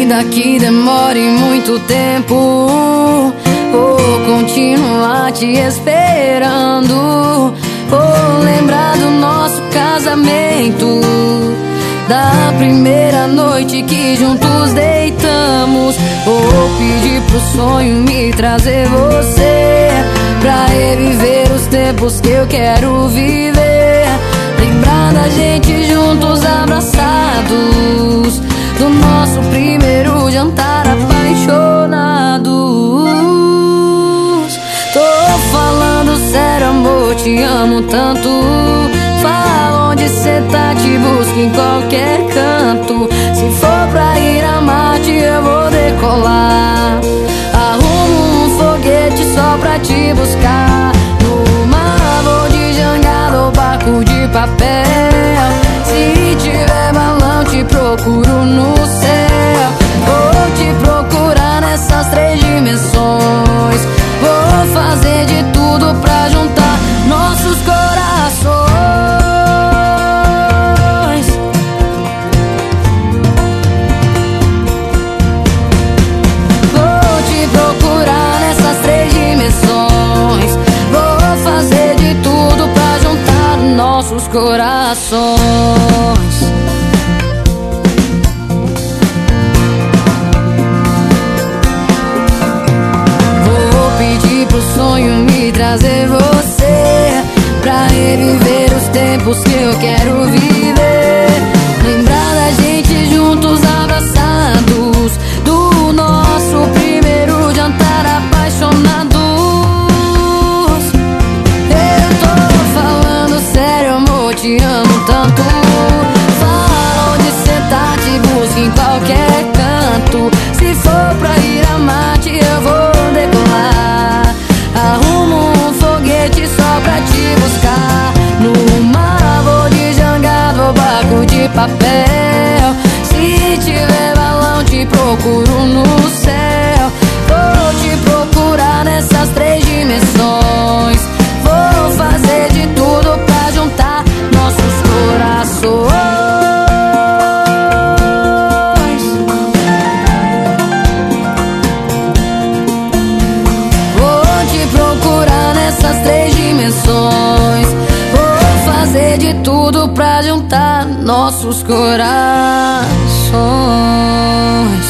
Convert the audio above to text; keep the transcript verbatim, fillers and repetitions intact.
Ainda que demore muito tempo, vou continuar te esperando. Vou lembrar do nosso casamento, da primeira noite que juntos deitamos. Vou pedir pro sonho me trazer você, pra reviver os tempos que eu quero viver. Lembrar da gente juntos abraçados, do nosso primeiro jantar apaixonados. Tô falando sério, amor, te amo tanto. Fala onde cê tá, te busco em qualquer canto. Se for pra ir a Marte, eu vou decolar. Arrumo um foguete só pra te buscar. Numa voo de jangada ou barco de papel. Se tiver balão, te procuro no céu. Vou te procurar nessas três dimensões. Vou fazer de tudo pra juntar nossos corações. Vou te procurar nessas três dimensões. Vou fazer de tudo pra juntar nossos corações. Trazer você, pra reviver os tempos que eu quero viver. Lembrar da gente juntos abraçados, do nosso primeiro jantar apaixonados. Eu tô falando sério, amor, te amo tanto. Fala onde cê tá, te busco em qualquer canto. Se for pra ir a Marte, eu vou decolar. Arrumo um foguete só pra te buscar. Numa voo de jangada ou barco de papel. Se tiver balão, te procuro no céu. Vou te procurar nessas três dimensões. Vou fazer de tudo pra juntar nossos corações. Vou fazer de tudo pra juntar nossos corações.